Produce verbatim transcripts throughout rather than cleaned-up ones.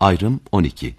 Ayrım on iki.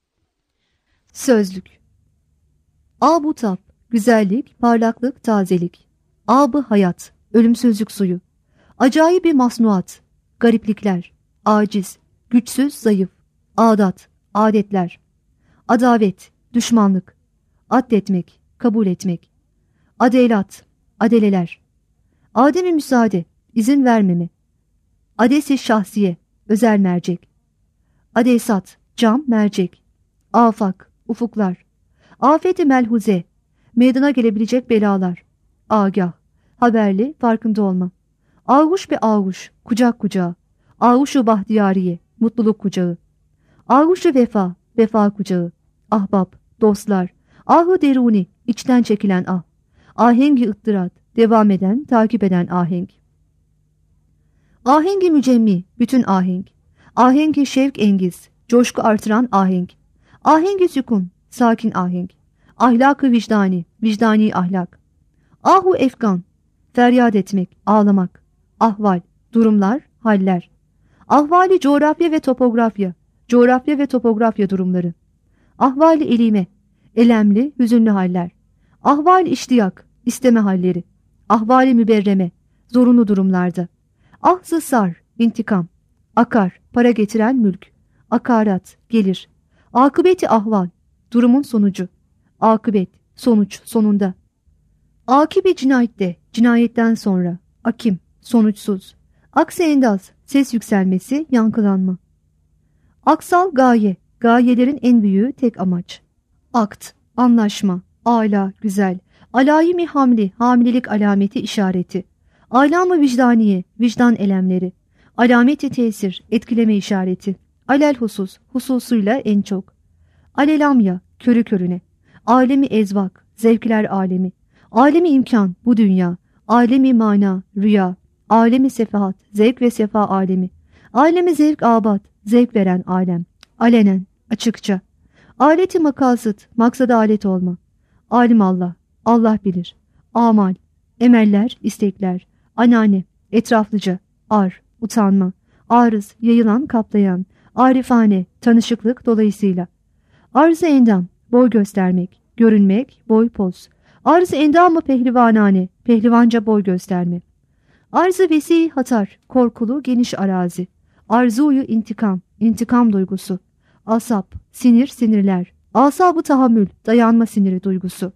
Sözlük. Ab-ı tab, güzellik, parlaklık, tazelik. Ab-ı hayat, ölümsüzlük suyu. Acayip bir masnuat, gariplikler, aciz, güçsüz, zayıf. Adat, adetler. Adavet, düşmanlık. Addetmek, kabul etmek. Adelat, adeleler. Adem-i müsaade, izin vermeme. Adesi şahsiye, özel mercek. Adesat, cam, mercek. Afak, ufuklar. Afet-i melhuze, meydana gelebilecek belalar. Agah, haberli, farkında olma. Ağuş be ağuş, kucak kucağı. Ağuşu bahtiyariye, mutluluk kucağı. Ağuşu vefa, vefa kucağı. Ahbap, dostlar. Ahı deruni, içten çekilen ah. Ahengi ıttırat, devam eden, takip eden ahenk. Ahengi mücemmi, bütün ahenk. Ahengi şevk engiz, coşku artıran ahenk. Ahengi sükun, sakin ahenk. Ahlakı vicdani, vicdani ahlak. Ahu efkan, feryat etmek, ağlamak. Ahval, durumlar, haller. Ahvali coğrafya ve topografya, coğrafya ve topografya durumları. Ahvali elime, elemli, hüzünlü haller. Ahvali iştiyak, isteme halleri. Ahvali müberreme, zorunlu durumlarda. Ahzı sar, intikam. Akar, para getiren mülk. Akarat, gelir. Akıbeti ahval, durumun sonucu. Akıbet, sonuç, sonunda. Akibi cinayette, cinayetten sonra. Akim, sonuçsuz. Aksi endaz, ses yükselmesi, yankılanma. Aksal gaye, gayelerin en büyüğü, tek amaç. Akt, anlaşma, âlâ, güzel. Alayimi hamli, hamilelik alameti, işareti. Alam-ı vicdaniye, vicdan elemleri. Alameti tesir, etkileme işareti. Alel husus, hususuyla en çok. Alelamya, körü körüne. Alemi ezvak, zevkler alemi. Alemi imkan, bu dünya. Alemi mana, rüya. Alemi sefahat, zevk ve sefa alemi. Alemi zevk abat, zevk veren alem. Alenen, açıkça. Aleti makasıt, maksada alet olma. Alim Allah, Allah bilir. Amal, emeller, istekler. Anane, etraflıca. Ar, utanma. Arız, yayılan, kaplayan. Arifane, tanışıklık dolayısıyla. Arz-ı endam, boy göstermek. Görünmek, boy poz. Arz-ı endam-ı pehlivanane, pehlivanca boy gösterme. Arz-ı vesi hatar, korkulu, geniş arazi. Arzuyu intikam, intikam duygusu. Asap, sinir, sinirler. Asab-ı tahammül, dayanma siniri duygusu.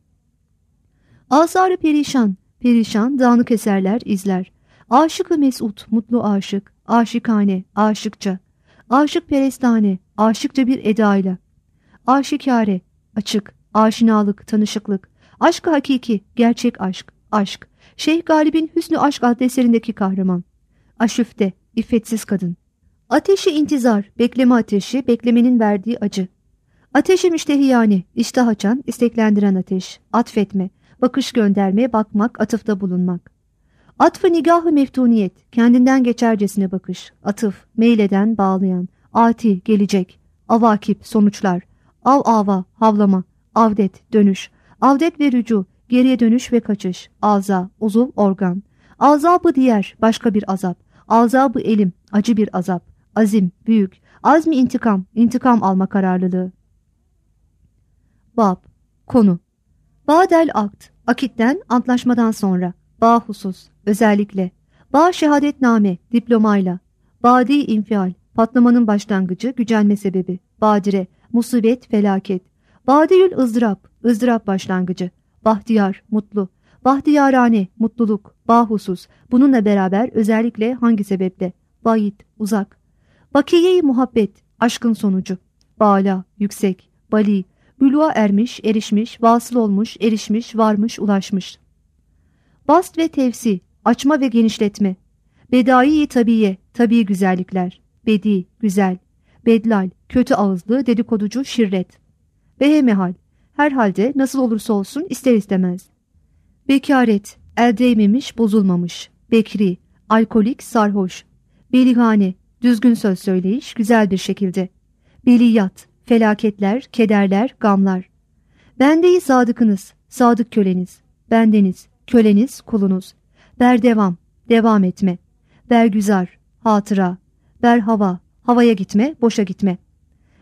Asar-ı perişan, perişan, dağınık eserler, izler. Aşık-ı mesut, mutlu aşık. Aşikane, aşıkça. Aşık perestane, aşıkça bir edayla. Aşikare, açık. Aşinalık, tanışıklık. Aşk-ı hakiki, gerçek aşk, aşk. Şeyh Galip'in Hüsnü Aşk adlı eserindeki kahraman. Aşüfte, iffetsiz kadın. Ateşi intizar, bekleme ateşi, beklemenin verdiği acı. Ateşi müştehiyane, iştah açan, isteklendiren ateş. Atfetme, bakış gönderme, bakmak, atıfta bulunmak. Atfı nigah-ı meftuniyet, kendinden geçercesine bakış. Atıf, meyleden, bağlayan. Ati, gelecek. Avakip, sonuçlar. Av ava, havlama. Avdet, dönüş. Avdet ve rücu, geriye dönüş ve kaçış. Aza, uzuv, organ. Azabı diğer, başka bir azap. Azabı elim, acı bir azap. Azim, büyük. Azmi intikam, intikam alma kararlılığı. Bab, konu. Ba'del akt, akitten, antlaşmadan sonra. Ba husus, özellikle. Ba şehadetname, diplomayla. Badi infial, patlamanın başlangıcı, gücenme sebebi. Badire, musibet, felaket. Badiyül ızdırap, ızdırap başlangıcı. Bahtiyar, mutlu. Bahtiyarane, mutluluk. Bahusus, bununla beraber özellikle hangi sebeple? Bayit, uzak. Bakiye-i muhabbet, aşkın sonucu. Bala, yüksek. Bali, bülua ermiş, erişmiş, vasıl olmuş, erişmiş, varmış, ulaşmış. Bast ve tevsi, açma ve genişletme. Bedai-i tabiye, tabii güzellikler. Bedi, güzel. Bedlal, kötü ağızlı, dedikoducu, şirret. Behemehal, herhalde nasıl olursa olsun ister istemez. Bekaret, el değmemiş, bozulmamış. Bekri, alkolik, sarhoş. Belihane, düzgün söz söyleyiş, güzel bir şekilde. Beliyat, felaketler, kederler, gamlar. Bende-i sadıkınız, sadık köleniz. Bendeniz, köleniz, kulunuz. Berdevam, devam etme. Bergüzar, hatıra. Berhava, havaya gitme, boşa gitme.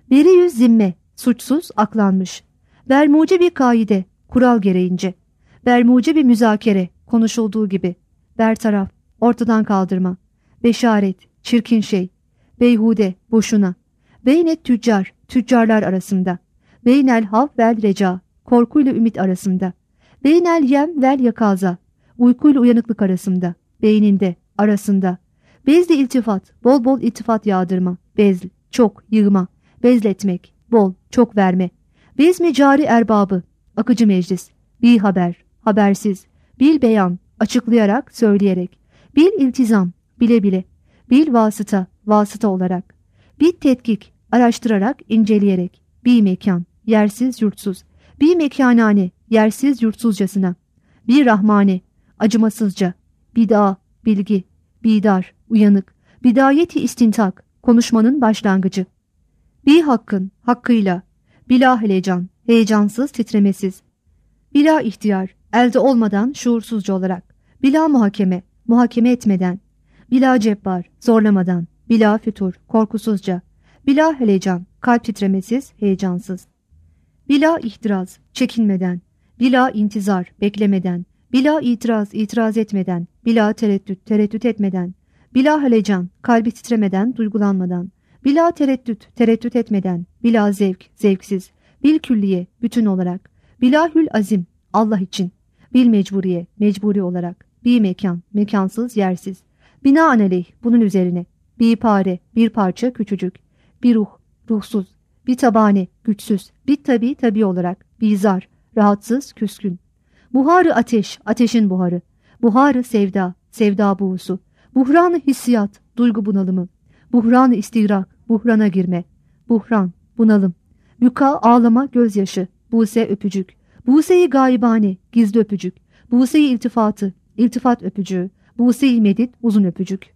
Beri yüz zimme, suçsuz aklanmış. Bermuce bir kaide, kural gereğince. Bermuce bir müzakere, konuşulduğu gibi. Bertaraf, ortadan kaldırma. Beşaret, çirkin şey. Beyhude, boşuna. Beynet tüccar, tüccarlar arasında. Beynel havf vel reca, korkuyla ümit arasında. Beynel yem vel yakaza, uykuyla uyanıklık arasında. Beyninde, arasında. Bezli iltifat, bol bol iltifat yağdırma. Bezl, çok, yığma. Bezletmek, bol, çok verme. Bezmi cari erbabı, akıcı meclis. Bir haber, habersiz. Bil beyan, açıklayarak, söyleyerek. Bil iltizam, bile bile. Bil vasıta, vasıta olarak. Bir tetkik, araştırarak, inceleyerek. Bir mekan, yersiz yurtsuz. Bir mekanane, yersiz yurtsuzcasına. Bir rahmane, acımasızca. Bida, bilgi. Bidar, uyanık. Bidayeti istintak, konuşmanın başlangıcı. Bir hakkın, hakkıyla. Bila heyecan, heyecansız, titremesiz. Bila ihtiyar, elde olmadan şuursuzca olarak. Bila muhakeme, muhakeme etmeden. Bila cebbar, zorlamadan. Bila fütur, korkusuzca. Bila heyecan, kalp titremesiz, heyecansız. Bila ihtiraz, çekinmeden. Bila intizar, beklemeden. Bila itiraz, itiraz etmeden. Bila tereddüt, tereddüt etmeden. Bila heyecan, kalbi titremeden, duygulanmadan. Bila tereddüt, tereddüt etmeden. Bila zevk, zevksiz. Bil külliye, bütün olarak. Bilahül azim, Allah için. Bil mecburiye, mecburi olarak. Bir mekan, mekansız, yersiz. Binaenaleyh, bunun üzerine. Bir pare, bir parça, küçücük. Bir ruh, ruhsuz. Bir tabane, güçsüz. Bir tabi, tabi olarak. Bir zar, rahatsız, küskün. Buharı ateş, ateşin buharı. Buharı sevda, sevda buğusu. Buhranı hissiyat, duygu bunalımı. Buhranı istigrak, buhrana girme. Buhran, bunalım. Büka, ağlama, gözyaşı. Buse, öpücük. Buse-i gaibane, gizli öpücük. Buse-i iltifatı, iltifat öpücüğü. Buse-i medit, uzun öpücük.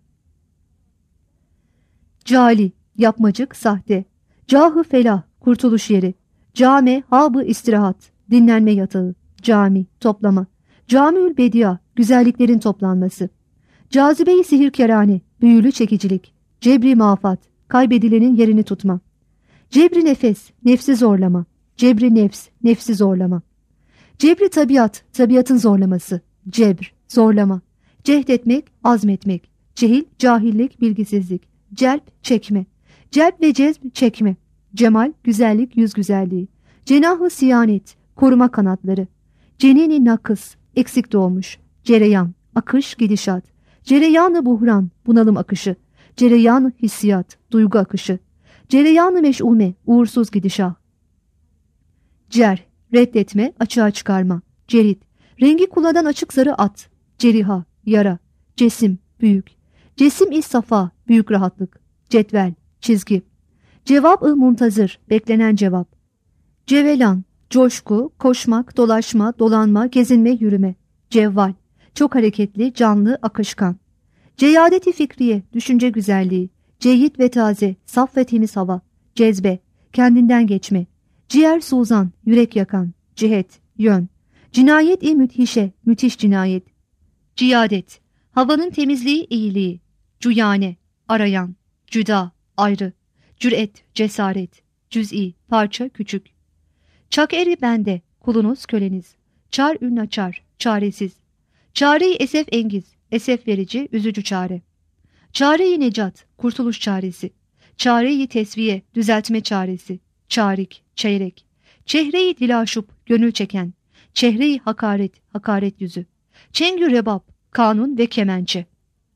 Cali, yapmacık, sahte. Cahı felah, kurtuluş yeri. Came, habı istirahat, dinlenme yatağı. Cami, toplama. Camiül bedia, güzelliklerin toplanması. Cazibe-i sihirkerane, büyülü çekicilik. Cebri mafat, kaybedilenin yerini tutma. Cebri nefes, nefsi zorlama. Cebri nefs, nefsi zorlama. Cebri tabiat, tabiatın zorlaması. Cebr, zorlama. Cehd etmek, azmetmek. Cehil, cahillik, bilgisizlik. Celp, çekme. Celp ve cezb, çekme. Cemal, güzellik, yüz güzelliği. Cenah-ı siyanet, koruma kanatları. Cenini nakıs, eksik doğmuş. Cereyan, akış, gidişat. Cereyan-ı buhran, bunalım akışı. Cereyan-ı hissiyat, duygu akışı. Cereyan-ı meş'ume, uğursuz gidişah. Cer, reddetme, açığa çıkarma. Cerit, rengi kuladan açık sarı at. Ceriha, yara. Cesim, büyük. Cesim-i safa, büyük rahatlık. Cetvel, çizgi. Cevap-ı muntazır, beklenen cevap. Cevelan, coşku, koşmak, dolaşma, dolanma, gezinme, yürüme. Cevval, çok hareketli, canlı, akışkan. Ceyadet-i fikriye, düşünce güzelliği. Ceyyid ve taze, saf ve temiz hava. Cezbe, kendinden geçme. Ciğer suzan, yürek yakan. Cihet, yön. Cinayet-i müthişe, müthiş cinayet. Ciyadet, havanın temizliği, iyiliği. Cuyane, arayan. Cüda, ayrı. Cüret, cesaret. Cüz'i, parça, küçük. Çak eri bende, kulunuz, köleniz. Çar ün açar, çaresiz. Çare-i esef engiz, esef verici, üzücü çare. Çare-i necat, kurtuluş çaresi. Çare-i tesviye, düzeltme çaresi. Çarik, çeyrek. Çehre-i dilaşup, gönül çeken. Çehre-i hakaret, hakaret yüzü. Çengü rebab, kanun ve kemençe.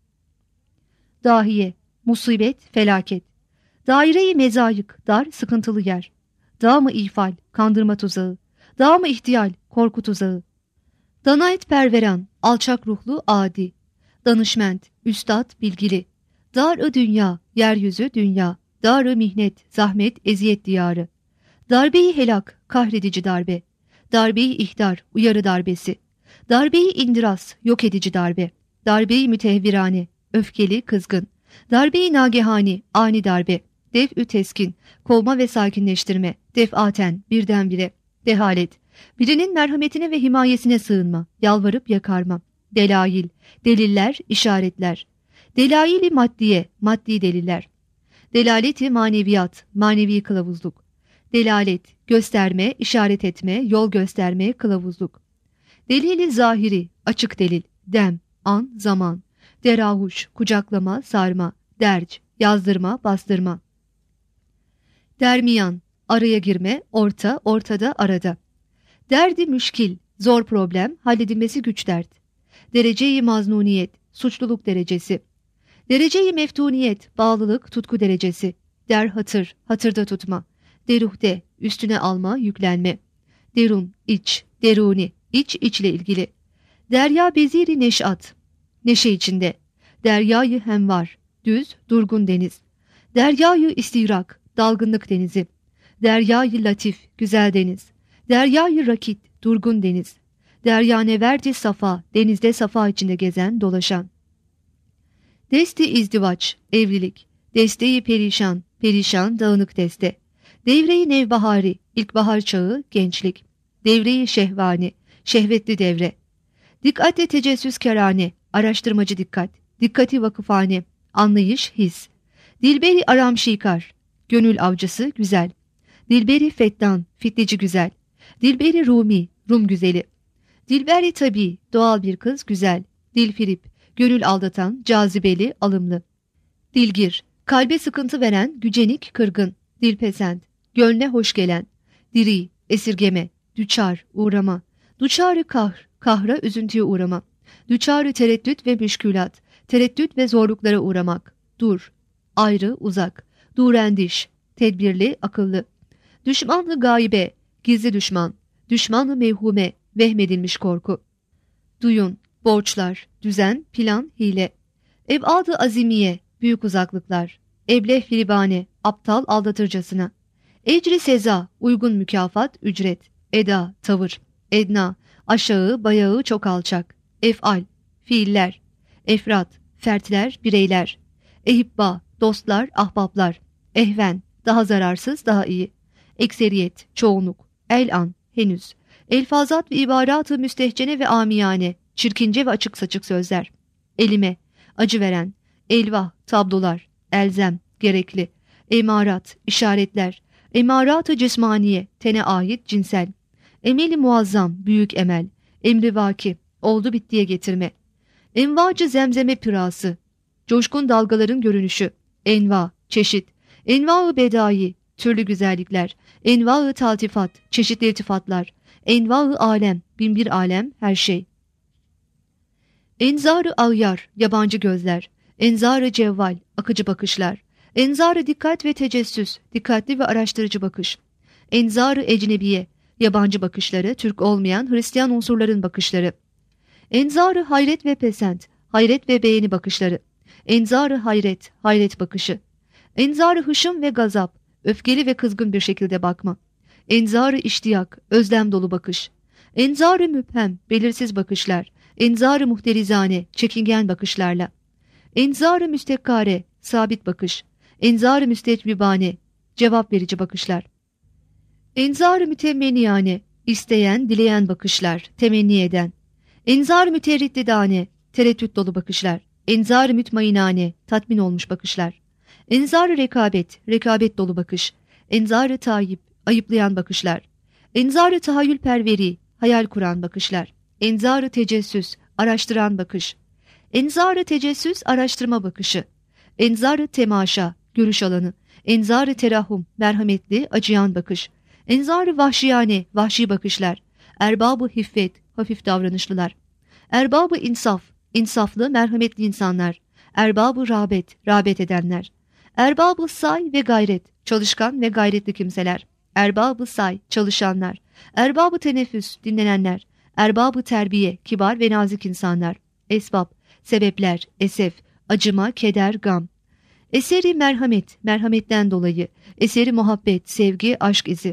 Dahiye, musibet, felaket. Daire-i mezayık, dar, sıkıntılı yer. Dağ mı ifal, kandırma tuzağı. Dağ mı ihtiyal, korku tuzağı. Danayet perveran, alçak ruhlu adi. Danışment, üstad, bilgili. Dar-ı dünya, yeryüzü dünya. Dar-ı mihnet, zahmet, eziyet diyarı. Darbe-i helak, kahredici darbe. Darbe-i ihdar, uyarı darbesi. Darbe-i indiras, yok edici darbe. Darbe-i mütehvirane, öfkeli, kızgın. Darbe-i nagehani, ani darbe. Def-ü teskin, kovma ve sakinleştirme. Defaten, birdenbire. Dehalet, birinin merhametine ve himayesine sığınma. Yalvarıp yakarma. Delail, deliller, işaretler. Delail-i maddiye, maddi deliller. Delaleti maneviyat, manevi kılavuzluk. Delalet, gösterme, işaret etme, yol gösterme, kılavuzluk. Delili zahiri, açık delil, dem, an, zaman. Derahuş, kucaklama, sarma. Derc, yazdırma, bastırma. Dermiyan, araya girme, orta, ortada, arada. Derdi müşkil, zor problem, halledilmesi güç dert. Derece-i maznuniyet, suçluluk derecesi. Derece-i meftuniyet, bağlılık, tutku derecesi. Der hatır, hatırda tutma. Deruhte, üstüne alma, yüklenme. Derun, iç, deruni, iç, içle ilgili. Derya beziri neşat, neşe içinde. Deryayı hemvar, düz, durgun deniz. Deryayı istirak, dalgınlık denizi. Deryayı latif, güzel deniz. Deryayı rakit, durgun deniz. Deryaneverdi safa, denizde safa içinde gezen, dolaşan. Desti izdivaç, evlilik. Desteyi perişan, perişan, dağınık deste. Devreyi nevbahari, ilkbahar çağı, gençlik. Devreyi şehvani, şehvetli devre. Dikkate tecessüs kerane, araştırmacı dikkat. Dikkati vakıfhane, anlayış, his. Dilberi aram şikar, gönül avcısı, güzel. Dilberi fettan, fitneci güzel. Dilberi Rumi, Rum güzeli. Dilberi tabi, doğal bir kız, güzel. Dilfirip, gönül aldatan, cazibeli, alımlı. Dilgir, kalbe sıkıntı veren, gücenik, kırgın. Dilpesent, gönle hoş gelen. Diri, esirgeme. Düçar, uğrama. Duçarı kahr, kahra, üzüntüye uğrama. Düçarı tereddüt ve müşkülat. Tereddüt ve zorluklara uğramak. Dur, ayrı, uzak. Durendiş, tedbirli, akıllı. Düşmanlı gaybe, gizli düşman. Düşmanlı mevhume, vehmedilmiş korku. Duyun, borçlar, düzen, plan, hile. Eb'adı azimiye, büyük uzaklıklar. Ebleh filibane, aptal aldatırcasına. Ecri seza, uygun mükafat, ücret. Eda, tavır. Edna, aşağı, bayağı, çok alçak. Ef'al, fiiller. Efrat, fertler, bireyler. Ehibba, dostlar, ahbaplar. Ehven, daha zararsız, daha iyi. Ekseriyet, çoğunluk. El-an, henüz. Elfazat ve ibarat-ı müstehcene ve amiyane, çirkince ve açık saçık sözler. Elime, acı veren. Elvah, tablolar. Elzem, gerekli. Emarat, işaretler. Emarat-ı cismaniye, tene ait, cinsel. Emeli muazzam, büyük emel. Emri vaki, oldu bittiye getirme. Envacı zemzeme pırası. Coşkun dalgaların görünüşü. Enva, çeşit. Enva-ı bedai, türlü güzellikler. Enva-ı taltifat, çeşitli iltifatlar. Enva-ı alem, binbir alem, her şey. Enzar-ı ağyar, yabancı gözler. Enzar-ı cevval, akıcı bakışlar. Enzar-ı dikkat ve tecessüs, dikkatli ve araştırıcı bakış. Enzar-ı ecnebiye, yabancı bakışları, Türk olmayan Hristiyan unsurların bakışları. Enzar-ı hayret ve pesent, hayret ve beğeni bakışları. Enzar-ı hayret, hayret bakışı. Enzar-ı hışım ve gazap, öfkeli ve kızgın bir şekilde bakma. Enzar-ı iştiyak, özlem dolu bakış. Enzar-ı müphem, belirsiz bakışlar. Enzar-ı muhterizane, çekingen bakışlarla. Enzar-ı müstekkare, sabit bakış. Enzar-ı müstecvibane, cevap verici bakışlar. Enzar-ı mütemmenniyane, isteyen, dileyen bakışlar, temenni eden. Enzar-ı müterriddidane, tereddüt dolu bakışlar. Enzar-ı mütmainane, tatmin olmuş bakışlar. Enzar-ı rekabet, rekabet dolu bakış. Enzar-ı tayyip, ayıplayan bakışlar. Enzar-ı tahayyül perveri, hayal kuran bakışlar. Enzar-ı tecessüs, araştıran bakış. Enzar-ı tecessüs, araştırma bakışı. Enzar-ı temaşa, görüş alanı. Enzar-ı terahum, merhametli, acıyan bakış. Enzar-ı vahşiyane, vahşi bakışlar. Erbab-ı hiffet, hafif davranışlılar. Erbab-ı insaf, insaflı, merhametli insanlar. Erbab-ı rağbet, rağbet edenler. Erbab-ı say ve gayret, çalışkan ve gayretli kimseler. Erbab-ı say, çalışanlar. Erbab-ı teneffüs, dinlenenler. Erbab-ı terbiye, kibar ve nazik insanlar. Esbab, sebepler, esef, acıma, keder, gam. Eseri merhamet, merhametten dolayı. Eseri muhabbet, sevgi, aşk izi.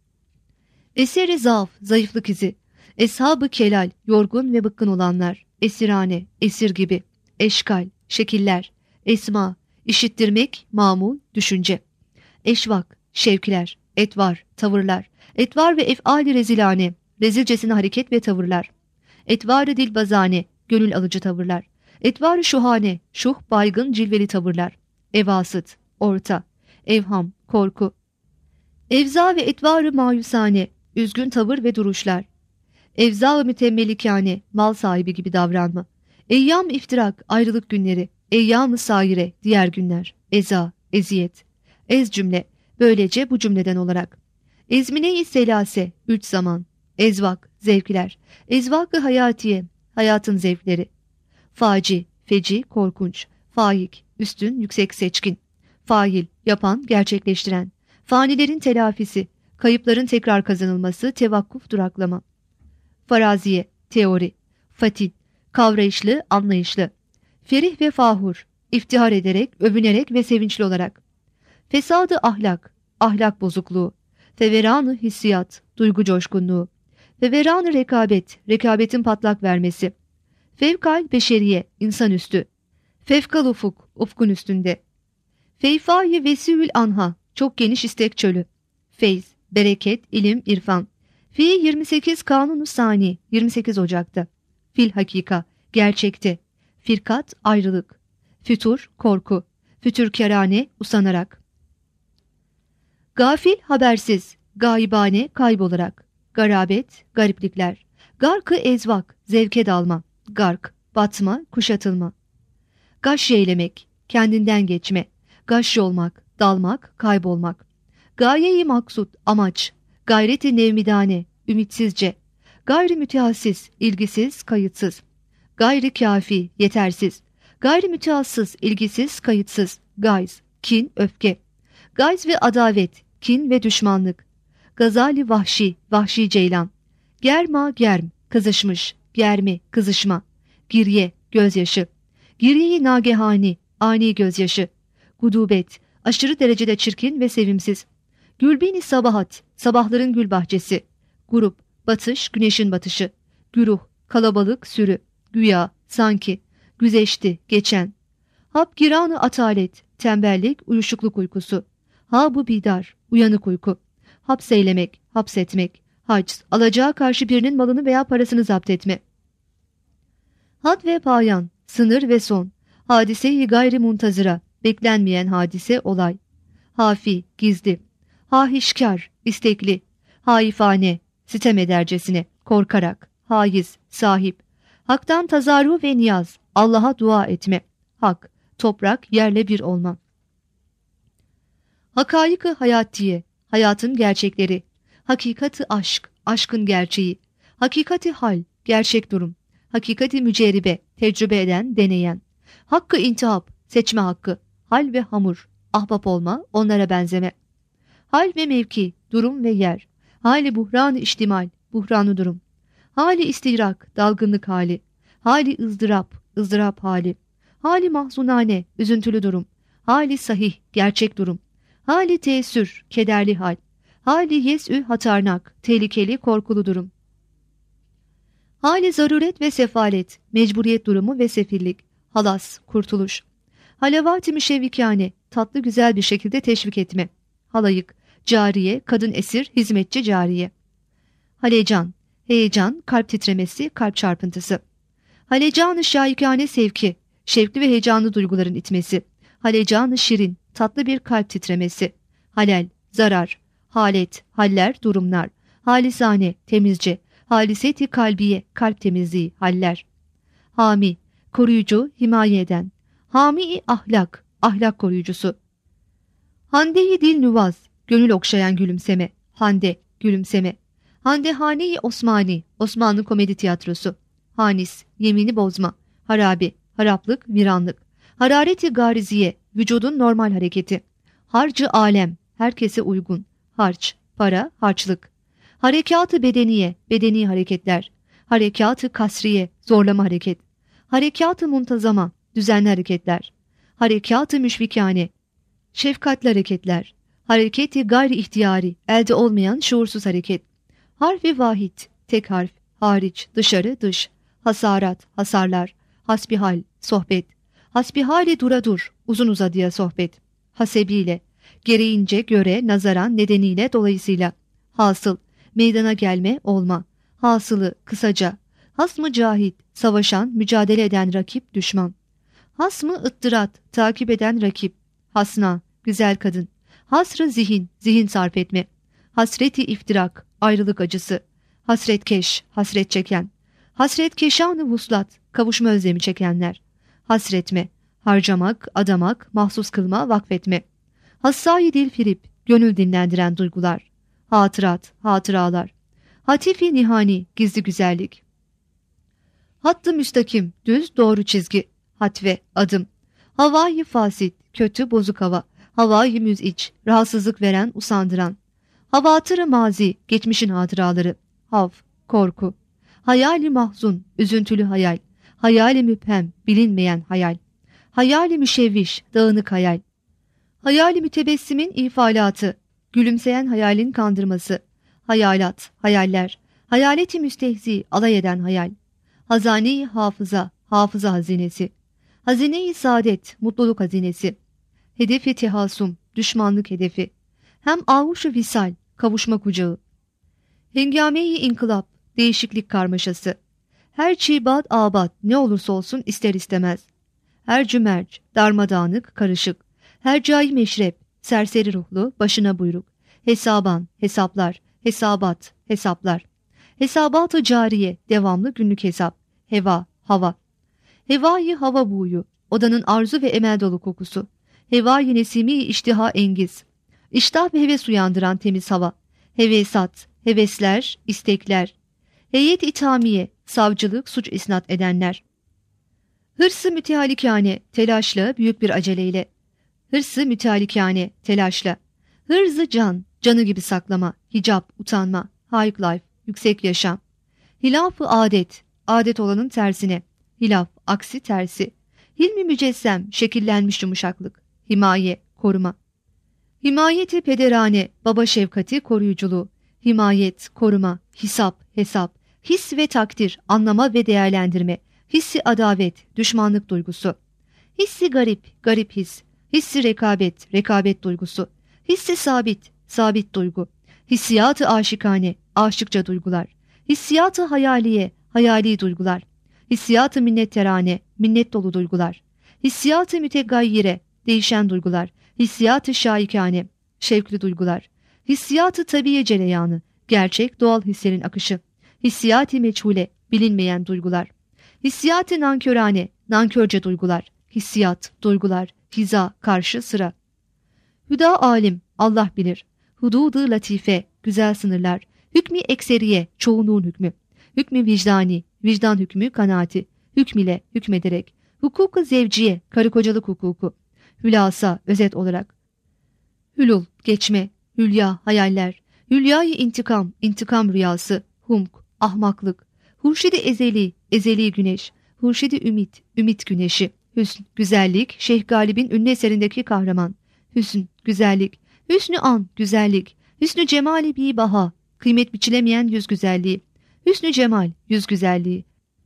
Eseri zaaf, zayıflık izi. Eshab-ı kelal, yorgun ve bıkkın olanlar. Esirane, esir gibi. Eşkal, şekiller. Esma, işittirmek, mamul, düşünce. Eşvak, şevkler. Etvar, tavırlar. Etvar ve ef'ali rezilane, rezilcesine hareket ve tavırlar. Etvar-ı dilbazane, gönül alıcı tavırlar. Etvar-ı şuhane, şuh, baygın, cilveli tavırlar. Evasıt, orta, evham, korku. Evza ve etvarı mayusane, üzgün tavır ve duruşlar. Evza-ı mütemmelikâne, mal sahibi gibi davranma. Eyyam iftirak, ayrılık günleri. Eyyam-ı saire, diğer günler. Eza, eziyet. Ez cümle, böylece bu cümleden olarak. Ezmine-i selase, üç zaman. Ezvak, zevkler. Ezvak-ı hayatiye, hayatın zevkleri. Faci, feci, korkunç. Faik, üstün, yüksek, seçkin. Fail, yapan, gerçekleştiren. Fanilerin telafisi, kayıpların tekrar kazanılması, tevakkuf, duraklama. Faraziye, teori. Fatin, kavrayışlı, anlayışlı. Ferih ve fahur, iftihar ederek, övünerek ve sevinçli olarak. Fesadı ahlak, ahlak bozukluğu. Feveranı hissiyat, duygu coşkunluğu. Feveranı rekabet, rekabetin patlak vermesi. Fevkal beşeriye, insanüstü. Fevkal ufuk, ufkun üstünde. Feyfâyi vesîül anha, çok geniş istek çölü. Feyz, bereket, ilim, irfan. Fi yirmi sekiz Kanun-u Sani, yirmi sekiz Ocak'ta. Fil hakika, gerçekte. Firkat, ayrılık. Fütur, korku. Fütürkârane, usanarak. Gafil, habersiz. Gaibane, kaybolarak. Garabet, gariplikler. Garkı ezvak, zevke dalma. Gark, batma, kuşatılma. Gaş yeylemek, kendinden geçme. Gaş olmak, dalmak, kaybolmak. Gaye-i maksut, amaç. Gayreti nevmidane, ümitsizce. Gayri mütehassiz, ilgisiz, kayıtsız. Gayri kafi, yetersiz. Gayri mütehassız, ilgisiz, kayıtsız. Gayz, kin, öfke. Gayz ve adavet, kin ve düşmanlık. Gazali vahşi, vahşi ceylan. Germa, germ, kızışmış. Germi, kızışma. Girye, gözyaşı. Girye-i nagehani, ani gözyaşı. Gudubet, aşırı derecede çirkin ve sevimsiz. Gülbini sabahat, sabahların gül bahçesi. Grup, batış, güneşin batışı. Güruh, kalabalık, sürü. Güya, sanki. Güzeşti, geçen. Hap giranı atalet, tembellik, uyuşukluk uykusu. Ha bu bidar, uyanık uyku. Hapseylemek, hapsetmek. Hac, alacağı karşı birinin malını veya parasını zapt etme. Had ve payan, sınır ve son. Hadise-i gayri muntazıra, beklenmeyen hadise, olay. Hafi, gizli. Hahişkar, istekli. Haifane, sitem edercesine, korkarak. Haiz, sahip. Hak'tan tazarru ve niyaz, Allah'a dua etme. Hak, toprak, yerle bir olma. Hakayık-ı hayatiye, hayatın gerçekleri. Hakikati aşk, aşkın gerçeği. Hakikati hal, gerçek durum. Hakikati mücerribe, tecrübe eden, deneyen. Hakkı intihap, seçme hakkı. Hal ve hamur, ahbap olma, onlara benzeme. Hal ve mevki, durum ve yer. Hali buhran-ı içtimal, buhranı durum. Hali istirak, dalgınlık hali. Hali ızdırap, ızdırap hali. Hali mahzunane, üzüntülü durum. Hali sahih, gerçek durum. Hali teessür, kederli hal. Hali yes'ü hatarnak, tehlikeli, korkulu durum. Hali zaruret ve sefalet, mecburiyet durumu ve sefillik. Halas, kurtuluş. Halavati müşevvikâne, tatlı güzel bir şekilde teşvik etme. Halayık, cariye, kadın esir, hizmetçi cariye. Halecan, heyecan, kalp titremesi, kalp çarpıntısı. Halecan-ı şaikâne sevki, şevkli ve heyecanlı duyguların itmesi. Halecan-ı şirin, tatlı bir kalp titremesi. Halel, zarar. Halet, haller, durumlar. Halisane, temizce. Haliseti kalbiye, kalp temizliği, haller. Hami, koruyucu, himaye eden. Hami-i ahlak, ahlak koruyucusu. Hande-i dil nüvaz, gönül okşayan gülümseme. Hande, gülümseme. Handehane-i Osmani, Osmanlı komedi tiyatrosu. Hanis, yemini bozma. Harabi, haraplık, viranlık. Harareti gariziye, vücudun normal hareketi. Harcı alem, herkese uygun. Harç, para, harçlık. Harekatı bedeniye, bedeni hareketler. Harekatı kasriye, zorlama hareket. Harekatı muntazama, düzenli hareketler. Harekatı müşfikâne, şefkatli hareketler. Hareketi gayri ihtiyari, elde olmayan şuursuz hareket. Harfi vahid, tek harf, hariç, dışarı, dış. Hasarat, hasarlar. Hasbihal, sohbet. Hasbihali dura dur, uzun uzadıya sohbet. Hasebiyle, gereğince, göre, nazaran, nedeniyle, dolayısıyla. Hasıl, meydana gelme, olma. Hasılı, kısaca. Hasmı cahit, savaşan, mücadele eden rakip, düşman. Hasmı ıttırat, takip eden rakip. Hasna, güzel kadın. Hasrı zihin, zihin sarf etme. Hasreti iftirak, ayrılık acısı. Hasretkeş, hasret çeken. Hasretkeşanı vuslat, kavuşma özlemi çekenler. Hasretme, harcamak, adamak, mahsus kılma, vakfetme. Hassai dil firip, gönül dinlendiren duygular. Hatırat, hatıralar. Hatifi nihani, gizli güzellik. Hattı müstakim, düz, doğru çizgi. Hatve, adım. Havai fasit, kötü, bozuk hava. Havai müziç, rahatsızlık veren, usandıran. Havatırı mazi, geçmişin hatıraları. Hav, korku. Hayali mahzun, üzüntülü hayal. Hayali müphem, bilinmeyen hayal. Hayali müşevviş, dağınık hayal. Hayali mütebessimin ifalatı. Gülümseyen hayalin kandırması. Hayalat, hayaller. Hayaleti müstehzi, alay eden hayal. Hazane-i hafıza, hafıza hazinesi. Hazine-i saadet, mutluluk hazinesi. Hedefi tehasum, düşmanlık hedefi. Hem avuşu visal, kavuşma kucağı. Hengame-i inkılap, değişiklik karmaşası. Her çiğbat abat ne olursa olsun ister istemez. Her cümerç, darmadağınık, karışık. Her cai meşrep, serseri ruhlu, başına buyruk. Hesaban, hesaplar, hesabat, hesaplar. Hesabat-ı cariye, devamlı günlük hesap. Heva, hava. Hevai hava buğuyu, odanın arzu ve emel dolu kokusu. Hevai nesimi iştiha engiz. İştah ve heves uyandıran temiz hava. Hevesat, hevesler, istekler. Heyet itamiye, savcılık, suç isnat edenler. Hırsı mütehalikâne, telaşla, büyük bir aceleyle. Hırsı mütehalikâne, telaşla. Hırzı can, canı gibi saklama, hicap, utanma, high life, yüksek yaşam. Hilaf-ı adet, adet olanın tersine. Hilaf, aksi tersi. Hilmi mücessem, şekillenmiş yumuşaklık. Himaye, koruma. Himayeti pederane, baba şefkati, koruyuculuğu. Himayet, koruma, hisap, hesap. His ve takdir, anlama ve değerlendirme. Hissi adavet, düşmanlık duygusu. Hissi garip, garip his. Hissi rekabet, rekabet duygusu. Hissi sabit, sabit duygu. Hissiyatı aşikane, aşıkça duygular. Hissiyatı hayaliye, hayali duygular. Hissiyatı minnetterane, minnet dolu duygular. Hissiyatı mütegayyire, değişen duygular. Hissiyatı şaikane, şevkli duygular. Hissiyatı tabiye cereyanı, gerçek doğal hislerin akışı. Hissiyatı meçhule, bilinmeyen duygular. Hissiyatı nankörane, nankörce duygular. Hissiyat, duygular, hiza, karşı, sıra. Hüda alim, Allah bilir. Hududu latife, güzel sınırlar. Hükmü ekseriye, çoğunluğun hükmü. Hükmü vicdani, vicdan hükmü kanaati. Hükmüyle, hükmederek. Hukuku zevciye, karı kocalık hukuku. Hülasa, özet olarak. Hülul, geçme. Hülya, hayaller. Hülyayı intikam, intikam rüyası. Humk, ahmaklık. Hurşidi ezeli, ezeli güneş. Hurşidi ümit, ümit güneşi. Hüsn, güzellik, Şeyh Galip'in ünlü eserindeki kahraman. Hüsn, güzellik. Hüsnü an, güzellik. Hüsnü cemali bi baha, kıymet biçilemeyen yüz güzelliği. Hüsnü cemal, yüz güzelliği.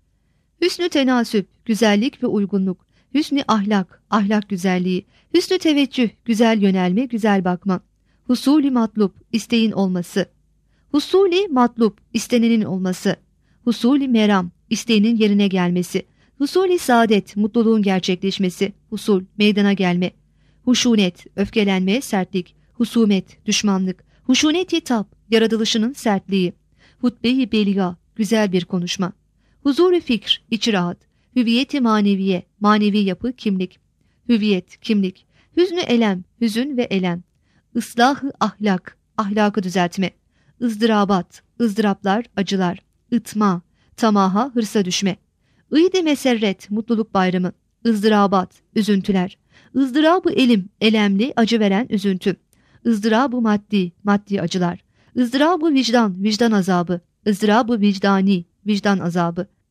Hüsnü tenasüp, güzellik ve uygunluk. Hüsnü ahlak, ahlak güzelliği. Hüsnü teveccüh, güzel yönelme, güzel bakma. Husuli matlup, isteğin olması. Husuli matlup, istenenin olması. Husuli meram, isteğinin yerine gelmesi. Husuli saadet, mutluluğun gerçekleşmesi. Husul, meydana gelme. Huşunet, öfkelenme, sertlik. Husumet, düşmanlık. Huşunet-i tab, yaratılışının sertliği. Hutbe-i beliga, güzel bir konuşma. Huzur-u fikr, içi rahat. Hüviyet-i maneviye, manevi yapı, kimlik. Hüviyet, kimlik. Hüznü elem, hüzün ve elem. Islah-ı ahlak, ahlakı düzeltme. ızdırabat, ızdıraplar, acılar. Itma, tamaha, hırsa düşme. İd-i meserret, mutluluk bayramı. ızdırabat, üzüntüler. ızdırabı elim, elemli, acı veren üzüntü. ızdırabı maddi, maddi acılar. ızdırabı vicdan, vicdan azabı. ızdırabı vicdani, vicdan azabı.